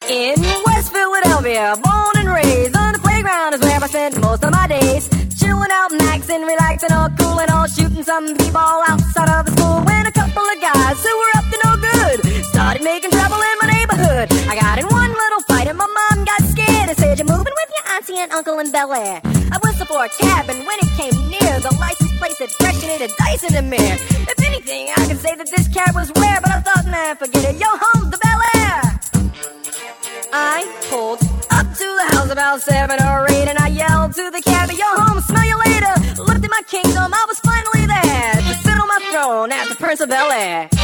In West Philadelphia, born and raised, on the playground is where I spent most of my days. Chilling out, maxing, relaxing, all cool and all, shooting some b-ball outside of the school. When a couple of guys who were up to no good started making trouble in my neighborhood. I got in one little fight and my mom got scared and said, "You're moving with your auntie and uncle in Bel Air." I whistled for a cab, and when it came near, the license plate said fresh and it had dice in the mirror. If anything, I could say that this cab was rare, but I thought, man, forget it, yo, home to Bel Air. I pulled up to the house about 7 or 8, and I yelled to the cabbie, "Yo, home, smell you later." Looked at my kingdom, I was finally there to sit on my throne as the Prince of Bel Air.